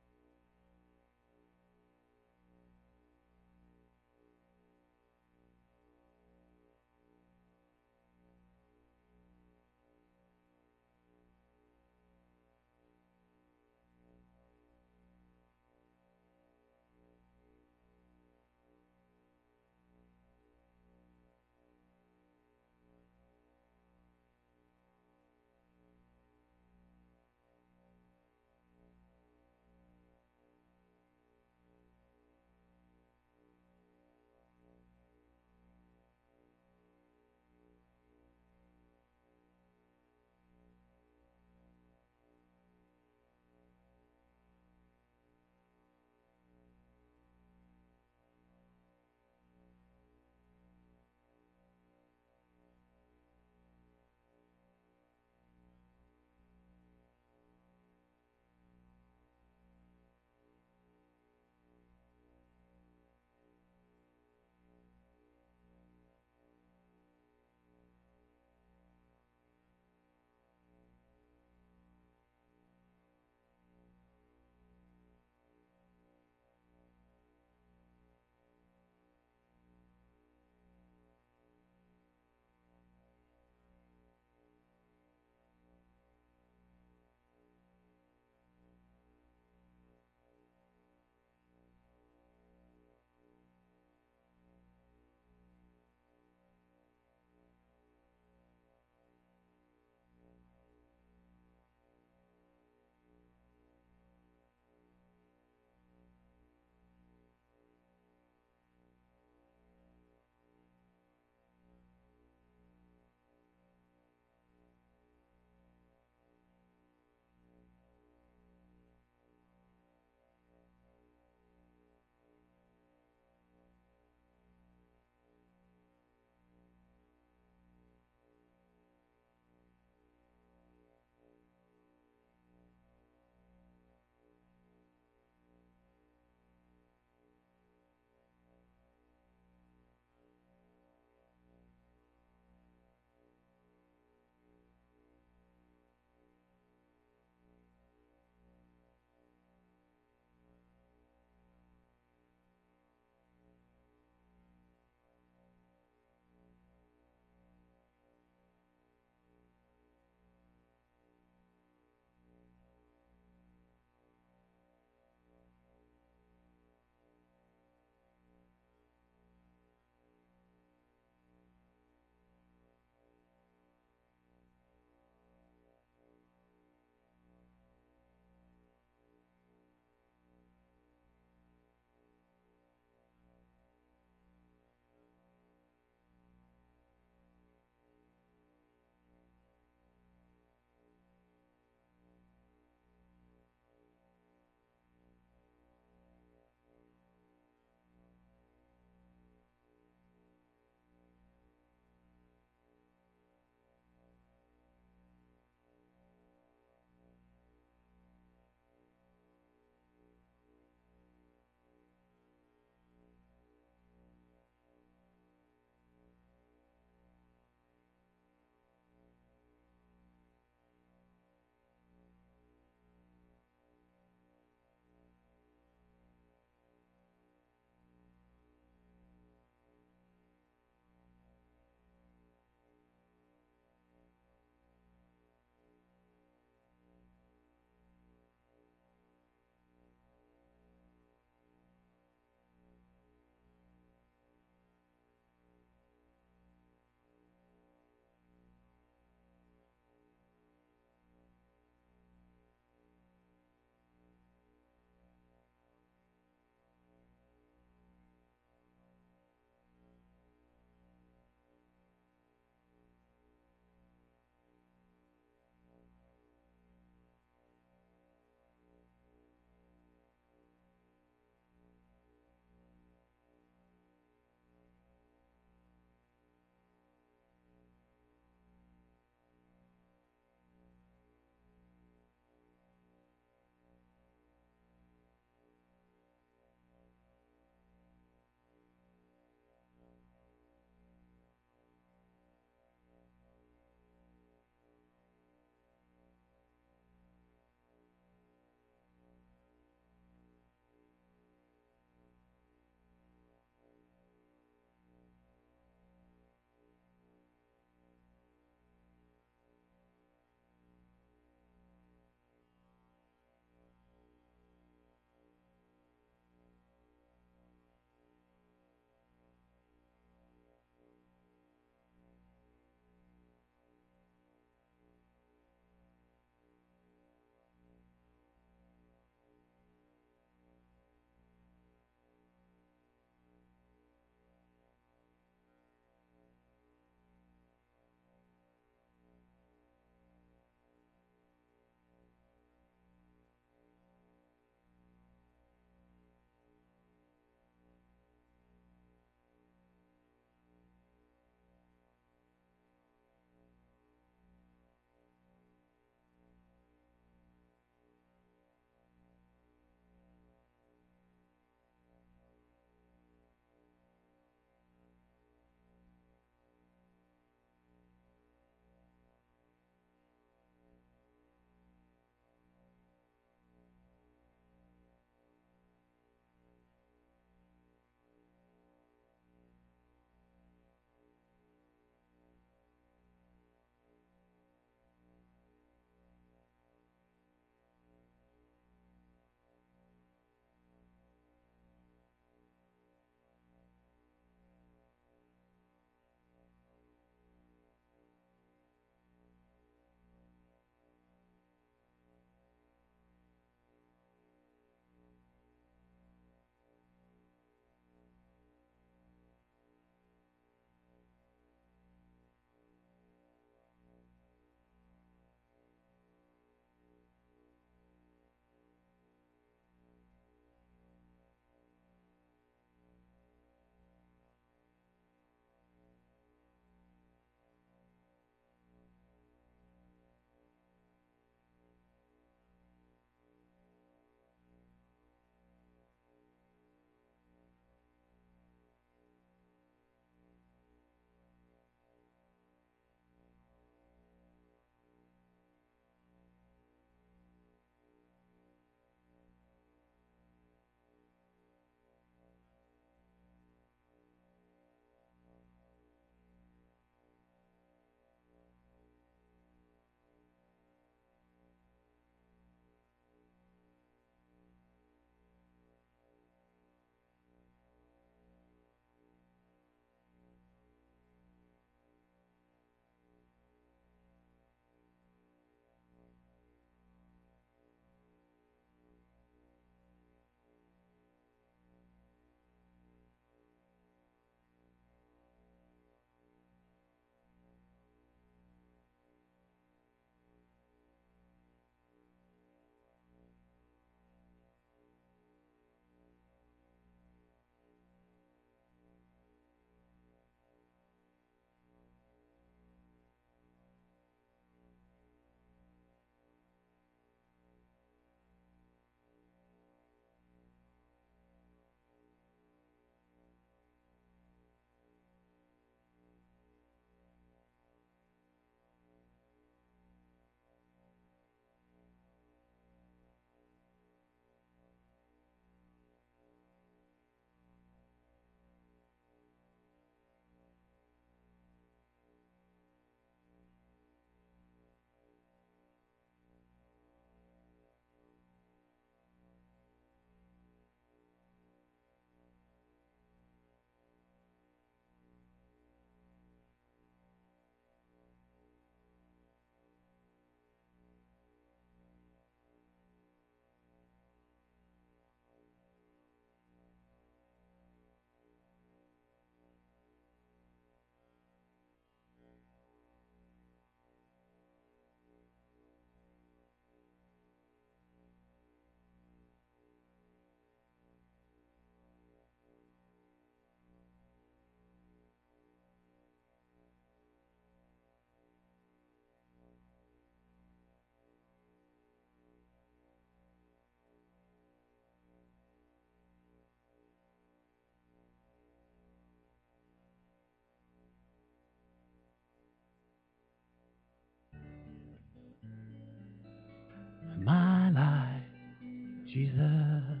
Jesus,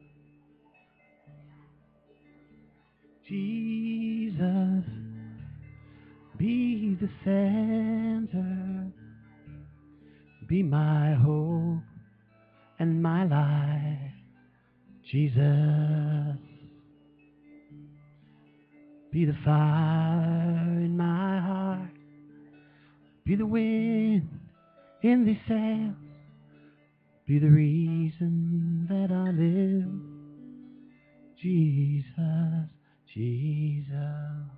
Jesus, be the center, be my hope and my life. Jesus, be the fire in my heart, be the wind in these sails, be the reason that I live. Jesus, Jesus.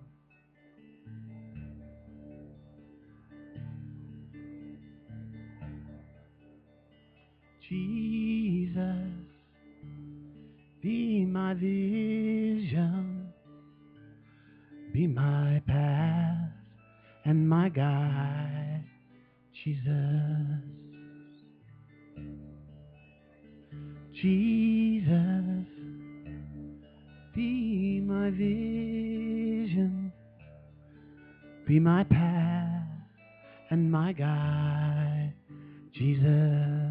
Jesus, be my vision, be my path and my guide. Jesus, Jesus, be my vision, be my path and my guide. Jesus,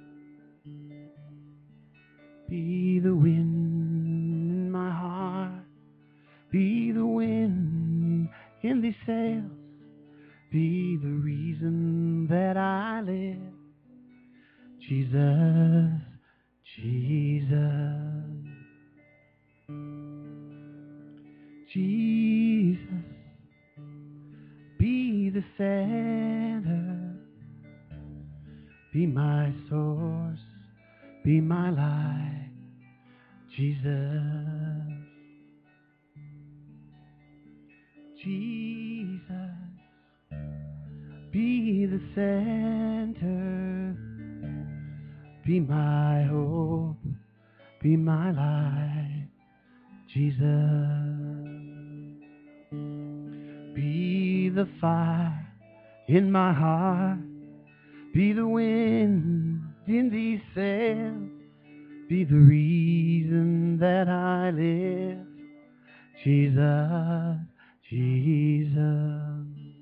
be the wind in my heart, be the wind in these sails, be the reason that I live. Jesus, Jesus, Jesus, be the center, be my source, be my life. Jesus, Jesus, be the center, be my hope, be my life. Jesus, be the fire in my heart, be the wind in these sails, be the reason that I live. Jesus, Jesus.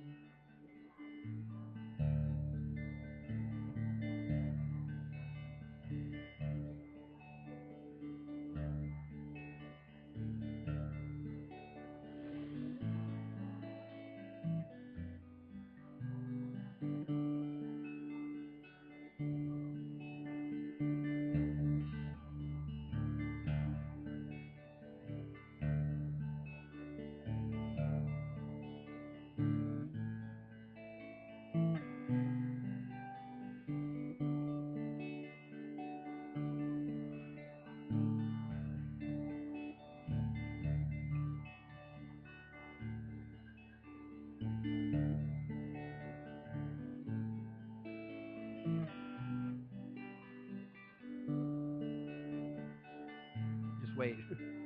Just wait.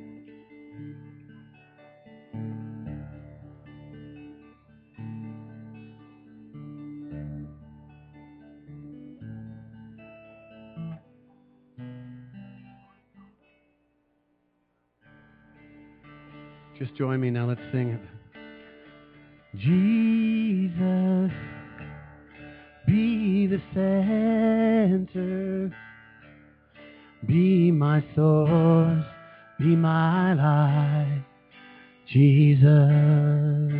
Just join me now. Let's sing it. Jesus, be the center, be my source, be my life. Jesus,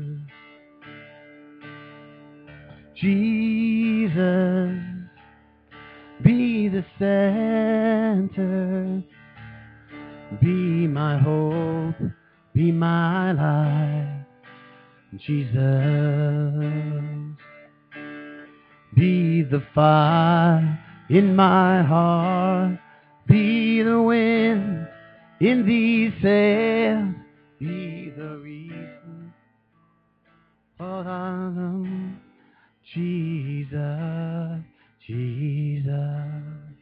Jesus, be the center, be my hope, be my life. Jesus, be the fire in my heart, be the wind in these sails, be the reason for them. Jesus, Jesus.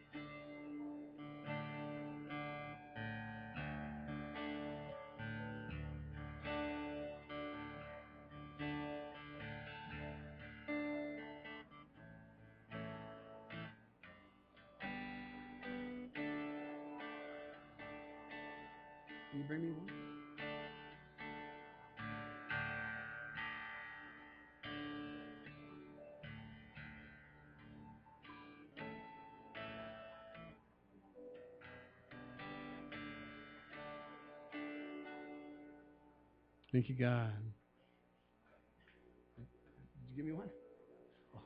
Can you bring me one? Thank you, God. Did you give me one? Oh.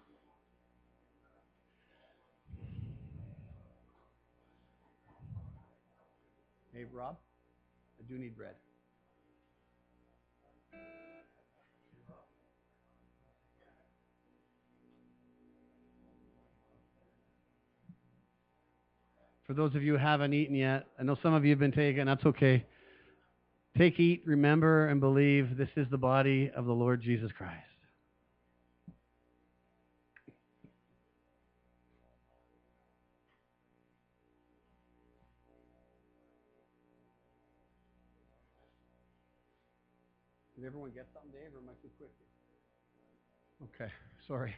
Hey, Rob, I do need bread. For those of you who haven't eaten yet, I know some of you have been taking, that's okay. Take, eat, remember, and believe this is the body of the Lord Jesus Christ. Did everyone get something, Dave, or am I too quick? Okay, sorry.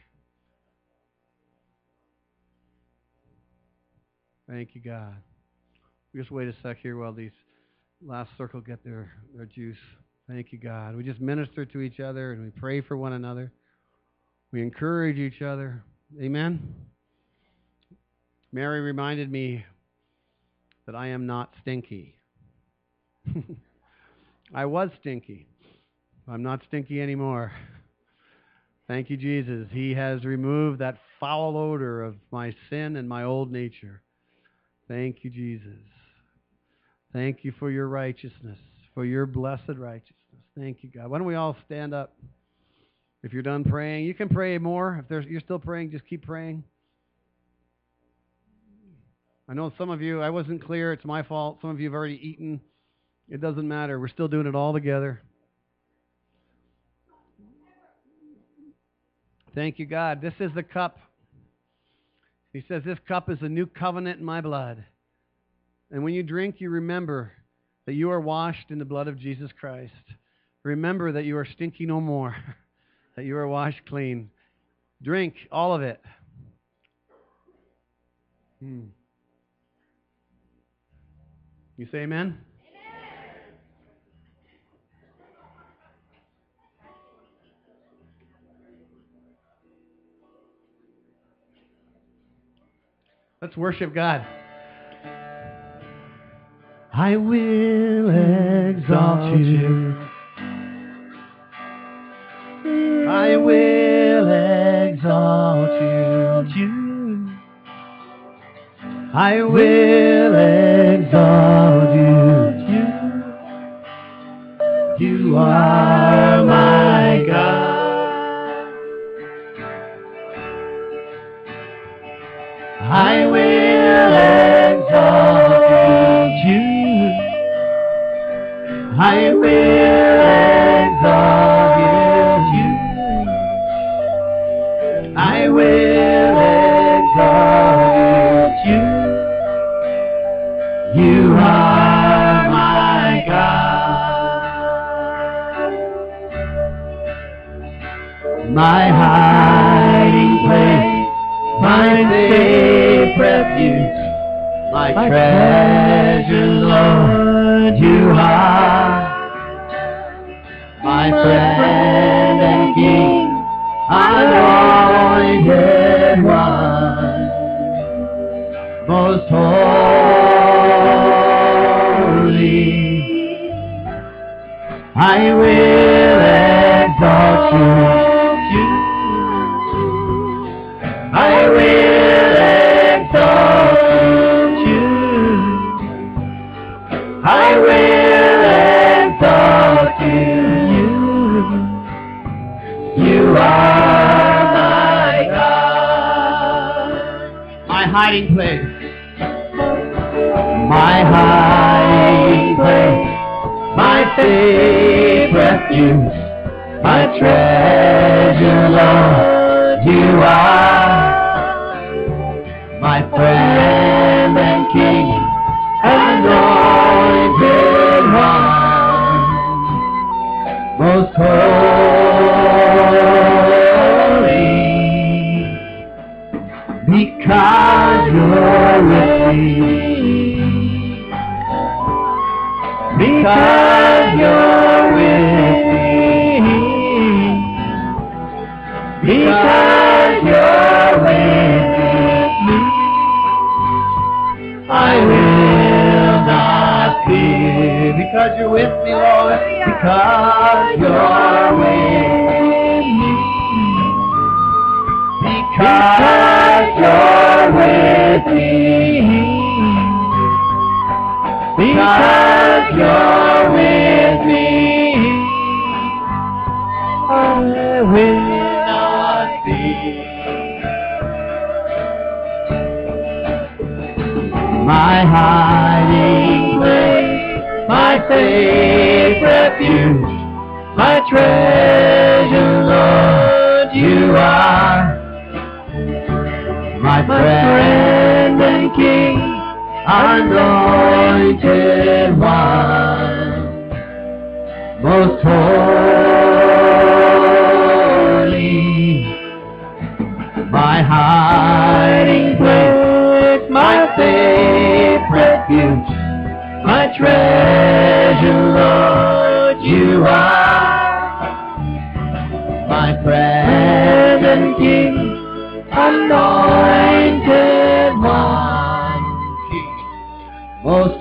Thank you, God. We just wait a sec here while these last circle get their, their juice. Thank you, God. We just minister to each other and we pray for one another. We encourage each other. Amen. Mary reminded me that I am not stinky. I was stinky. I'm not stinky anymore. Thank you, Jesus. He has removed that foul odor of my sin and my old nature. Thank you, Jesus. Thank you for your righteousness, for your blessed righteousness. Thank you, God. Why don't we all stand up? If you're done praying, you can pray more. If there's, you're still praying, just keep praying. I know some of you, I wasn't clear. It's my fault. Some of you have already eaten. It doesn't matter. We're still doing it all together. Thank you, God. This is the cup. He says, this cup is a new covenant in my blood. And when you drink, you remember that you are washed in the blood of Jesus Christ. Remember that you are stinky no more, that you are washed clean. Drink all of it. Hmm. You say amen? Let's worship God. I will exalt you. I will exalt you. I will exalt you. You are my God. I will exalt you. I will exalt you. I will exalt you. You are my God. My hiding place, my safe refuge, my treasure, Lord, you are my friend and King, anointed one, most holy. I will exalt you. I will exalt you. I will exalt you. You are my God. My hiding place. My hiding place. My safe refuge. My treasure, Lord, you are my friend and King, anointed one, most holy, because you're with me, because you're with me, because you're with me, I will not fear. Because you're with me, Lord. Because you're with me. Because you're with me. Because you're with me. I will not fear. My hiding place, my safe refuge, my treasure, Lord, you are. My friend and King, anointed one, most holy. My hiding place, my safe refuge, my treasure, Lord, you are. My friend and King, anointed one, most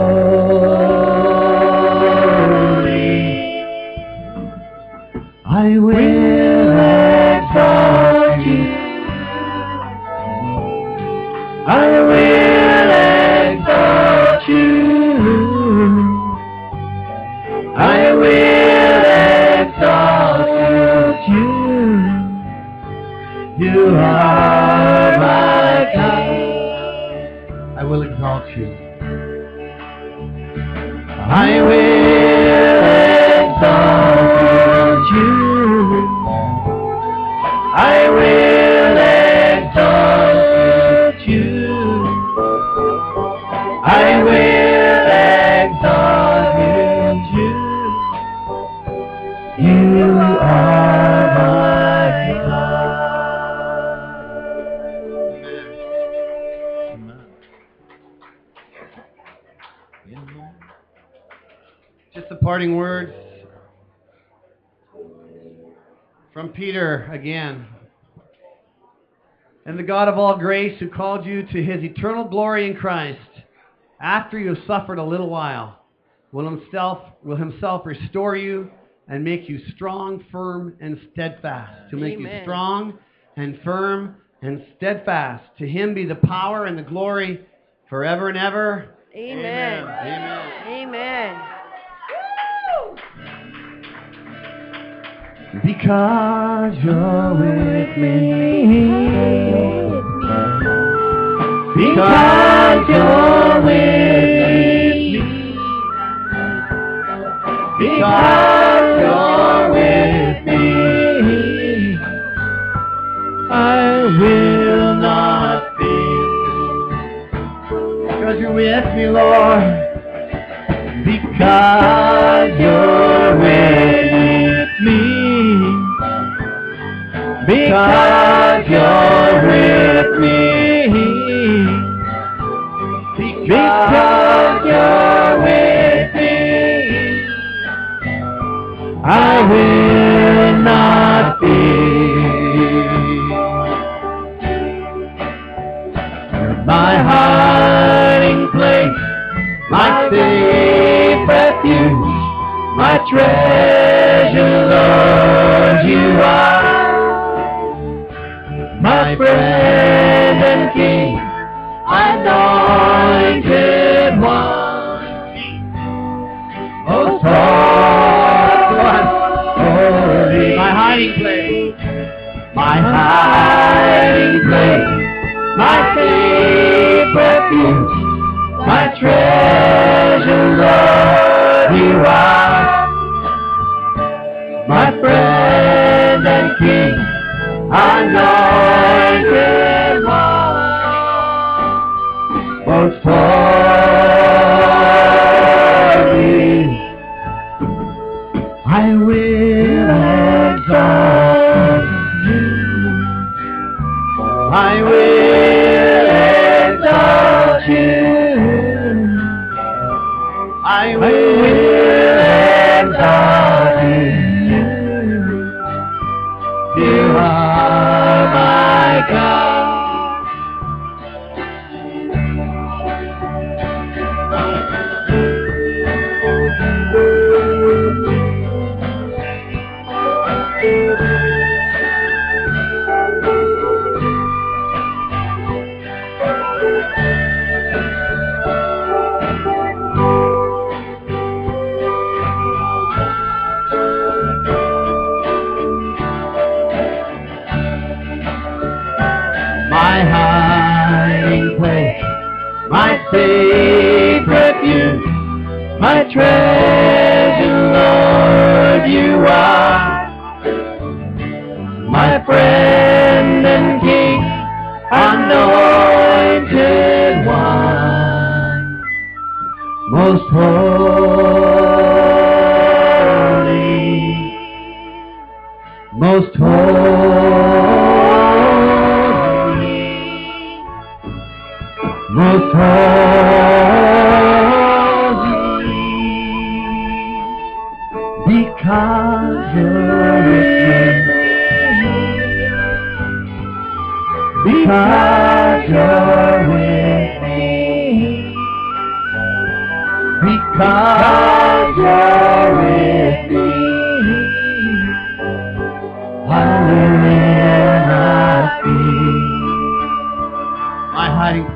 holy. I will exalt you. I will exalt you. I will exalt you. You are my God. I will exalt you. I will exalt you. I will exalt you. I will exalt you. You are my God. Just the parting words from Peter again. And the God of all grace, who called you to his eternal glory in Christ, after you have suffered a little while, will himself, will himself restore you and make you strong, firm, and steadfast. To make Amen. You strong and firm and steadfast. To him be the power and the glory forever and ever. Amen. Amen. Amen. Because you're with me. Because you're with me. Because you're with me. I will not fear. Because you're with me, Lord. Because you're with me. Because you're with me. Because you're with me. I will not fear. You're my hiding place, my safe refuge, my treasure, Lord, you are. My friend and King, anointed one, most holy. My hiding place, my hiding place, my safe refuge, my treasure, Lord, you are. My friend and King, anointed one, most holy. I will exalt you. I will exalt you. I will exalt you. You are my God. safe refuge, my treasure, Lord, you are. My friend and King, anointed one, most holy, most holy, most holy, because you're with me. Because you're with me, because you're with me, I will not fear. My hiding,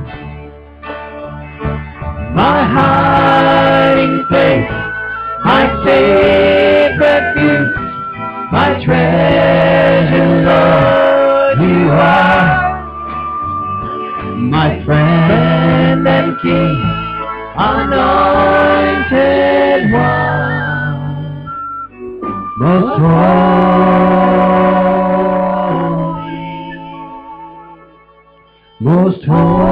My hiding place, my safe refuge, my treasure, Lord, you are. My friend and King, anointed one, most holy, most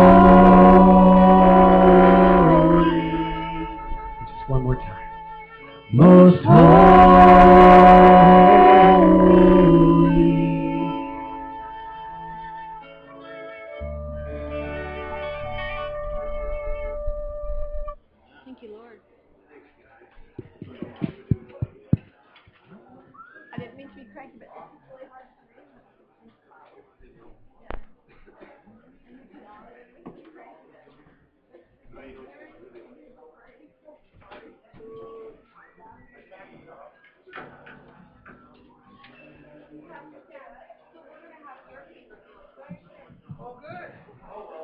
holy. just one more time. Most holy. Thank you, Lord. I didn't mean to be cranky, but this is really hard to read. Oh, good.